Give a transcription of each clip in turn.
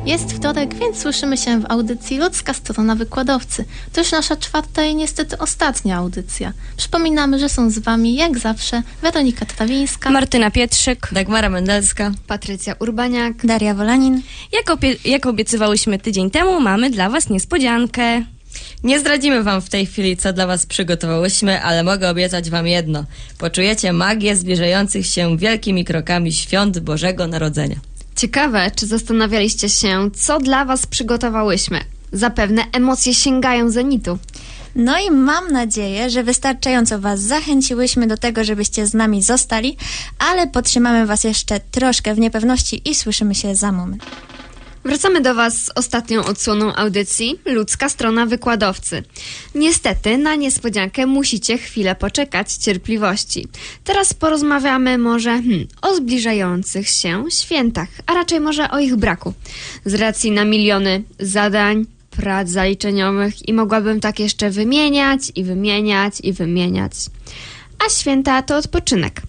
Jest wtorek, więc słyszymy się w audycji Ludzka Strona Wykładowcy. To już nasza 4. i niestety ostatnia audycja. Przypominamy, że są z Wami jak zawsze Weronika Trawińska, Martyna Pietrzyk, Dagmara Mendelska, Patrycja Urbaniak, Daria Wolanin. Jak obiecywałyśmy tydzień temu, mamy dla Was niespodziankę. Nie zdradzimy Wam w tej chwili, co dla Was przygotowałyśmy, ale mogę obiecać Wam jedno. Poczujecie magię zbliżających się wielkimi krokami świąt Bożego Narodzenia. Ciekawe, czy zastanawialiście się, co dla Was przygotowałyśmy? Zapewne emocje sięgają zenitu. No i mam nadzieję, że wystarczająco Was zachęciłyśmy do tego, żebyście z nami zostali, ale podtrzymamy Was jeszcze troszkę w niepewności i słyszymy się za moment. Wracamy do Was z ostatnią odsłoną audycji Ludzka Strona Wykładowcy. Niestety na niespodziankę musicie chwilę poczekać cierpliwości. Teraz porozmawiamy może o zbliżających się świętach, a raczej może o ich braku. Z racji na miliony zadań, prac zaliczeniowych i mogłabym tak jeszcze wymieniać. A święta to odpoczynek.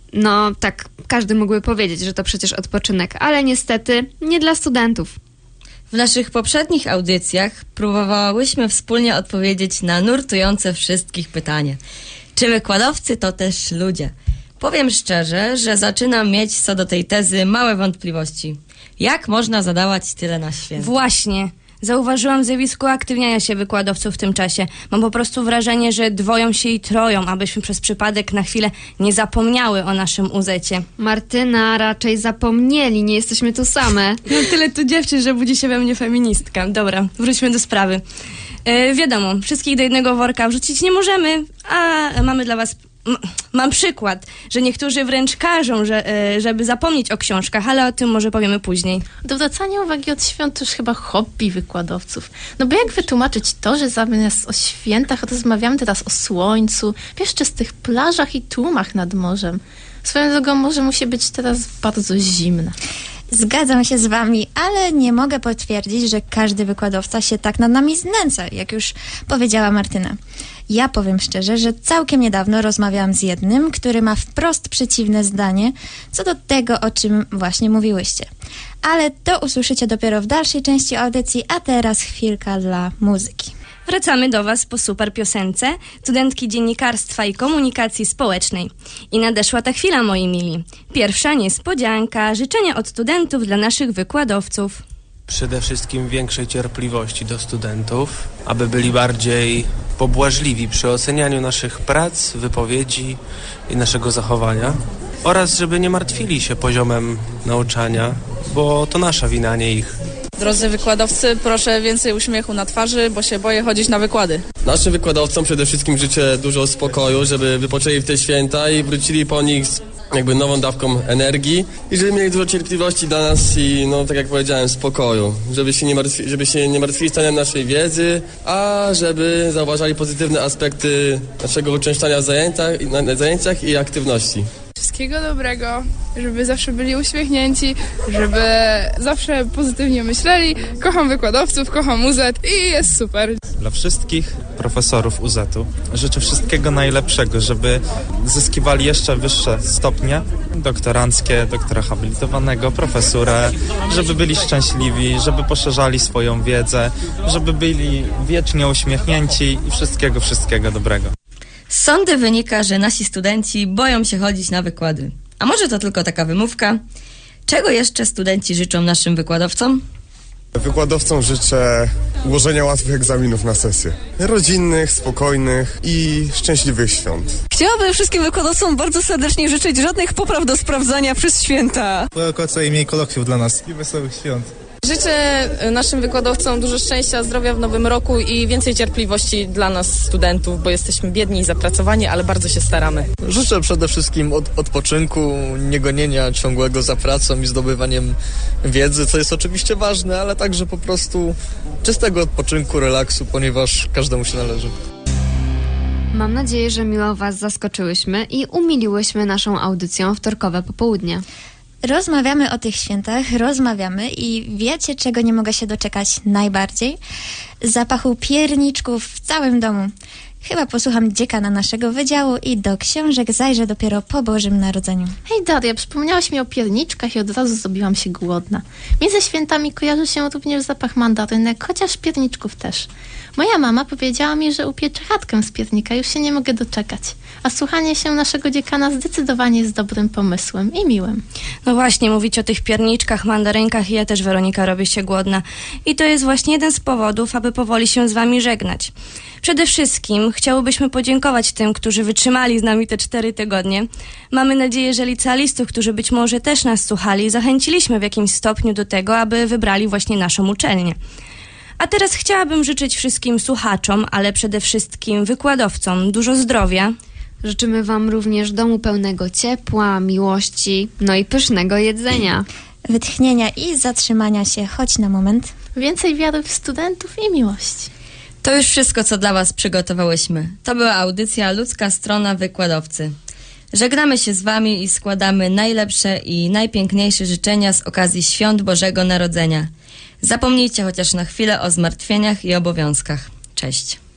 No tak, każdy mógłby powiedzieć, że to przecież odpoczynek, ale niestety nie dla studentów. W naszych poprzednich audycjach próbowałyśmy wspólnie odpowiedzieć na nurtujące wszystkich pytanie. Czy wykładowcy to też ludzie? Powiem szczerze, że zaczynam mieć co do tej tezy małe wątpliwości. Jak można zadawać tyle na święta? Właśnie. Zauważyłam zjawisko uaktywniania się wykładowców w tym czasie. Mam po prostu wrażenie, że dwoją się i troją, abyśmy przez przypadek na chwilę nie zapomniały o naszym uzecie. Martyna, raczej zapomnieli, nie jesteśmy tu same. No tyle tu dziewczyn, że budzi się we mnie feministka. Dobra, wróćmy do sprawy. Wiadomo, wszystkich do jednego worka wrzucić nie możemy, a mamy dla Was... Mam przykład, że niektórzy wręcz każą, żeby zapomnieć o książkach, ale o tym może powiemy później. Odwracanie uwagi od świąt to już chyba hobby wykładowców. No bo jak wytłumaczyć to, że zamiast o świętach rozmawiamy teraz o słońcu, piaszczystych plażach i tłumach nad morzem? Swoją drogą morze musi być teraz bardzo zimne. Zgadzam się z Wami, ale nie mogę potwierdzić, że każdy wykładowca się tak nad nami znęca, jak już powiedziała Martyna. Ja powiem szczerze, że całkiem niedawno rozmawiałam z jednym, który ma wprost przeciwne zdanie co do tego, o czym właśnie mówiłyście. Ale to usłyszycie dopiero w dalszej części audycji, a teraz chwilka dla muzyki. Wracamy do Was po super piosence studentki dziennikarstwa i komunikacji społecznej. I nadeszła ta chwila, moi mili. Pierwsza niespodzianka, życzenia od studentów dla naszych wykładowców. Przede wszystkim większej cierpliwości do studentów, aby byli bardziej pobłażliwi przy ocenianiu naszych prac, wypowiedzi i naszego zachowania. Oraz żeby nie martwili się poziomem nauczania, bo to nasza wina, nie ich. Drodzy wykładowcy, proszę więcej uśmiechu na twarzy, bo się boję chodzić na wykłady. Naszym wykładowcom przede wszystkim życzę dużo spokoju, żeby wypoczęli w te święta i wrócili po nich z jakby nową dawką energii i żeby mieli dużo cierpliwości dla nas i, no tak jak powiedziałem, spokoju. Żeby się nie martwili stanem naszej wiedzy, a żeby zauważali pozytywne aspekty naszego uczęszczania w zajęciach i aktywności. Wszystkiego dobrego, żeby zawsze byli uśmiechnięci, żeby zawsze pozytywnie myśleli. Kocham wykładowców, kocham UZ i jest super. Dla wszystkich profesorów UZ-u życzę wszystkiego najlepszego, żeby zyskiwali jeszcze wyższe stopnie doktoranckie, doktora habilitowanego, profesurę, żeby byli szczęśliwi, żeby poszerzali swoją wiedzę, żeby byli wiecznie uśmiechnięci i wszystkiego dobrego. Z sądy wynika, że nasi studenci boją się chodzić na wykłady. A może to tylko taka wymówka? Czego jeszcze studenci życzą naszym wykładowcom? Wykładowcom życzę ułożenia łatwych egzaminów na sesję. Rodzinnych, spokojnych i szczęśliwych świąt. Chciałabym wszystkim wykładowcom bardzo serdecznie życzyć żadnych popraw do sprawdzania przez święta. Co i mniej kolokwiów dla nas i wesołych świąt. Życzę naszym wykładowcom dużo szczęścia, zdrowia w nowym roku i więcej cierpliwości dla nas, studentów, bo jesteśmy biedni i zapracowani, ale bardzo się staramy. Życzę przede wszystkim odpoczynku, niegonienia ciągłego za pracą i zdobywaniem wiedzy, co jest oczywiście ważne, ale także po prostu czystego odpoczynku, relaksu, ponieważ każdemu się należy. Mam nadzieję, że miło Was zaskoczyłyśmy i umiliłyśmy naszą audycją wtorkowe popołudnie. Rozmawiamy o tych świętach, i wiecie, czego nie mogę się doczekać najbardziej? Zapachu pierniczków w całym domu. Chyba posłucham dziekana naszego wydziału i do książek zajrzę dopiero po Bożym Narodzeniu. Hej Daria, przypomniałaś mi o pierniczkach i od razu zrobiłam się głodna. Mi ze świętami kojarzy się również zapach mandarynek, chociaż pierniczków też. Moja mama powiedziała mi, że upiecze chatkę z piernika, już się nie mogę doczekać. A słuchanie się naszego dziekana zdecydowanie jest dobrym pomysłem i miłym. No właśnie, mówić o tych pierniczkach, mandarynkach i ja też, Weronika, robię się głodna. I to jest właśnie jeden z powodów, aby powoli się z wami żegnać. Przede wszystkim chciałybyśmy podziękować tym, którzy wytrzymali z nami te 4 tygodnie. Mamy nadzieję, że licealistów, którzy być może też nas słuchali, zachęciliśmy w jakimś stopniu do tego, aby wybrali właśnie naszą uczelnię. A teraz chciałabym życzyć wszystkim słuchaczom, ale przede wszystkim wykładowcom dużo zdrowia. Życzymy wam również domu pełnego ciepła, miłości, no i pysznego jedzenia. Wytchnienia i zatrzymania się choć na moment. Więcej wiary w studentów i miłości. To już wszystko, co dla was przygotowałyśmy. To była audycja Ludzka Strona Wykładowcy. Żegnamy się z wami i składamy najlepsze i najpiękniejsze życzenia z okazji Świąt Bożego Narodzenia. Zapomnijcie chociaż na chwilę o zmartwieniach i obowiązkach. Cześć.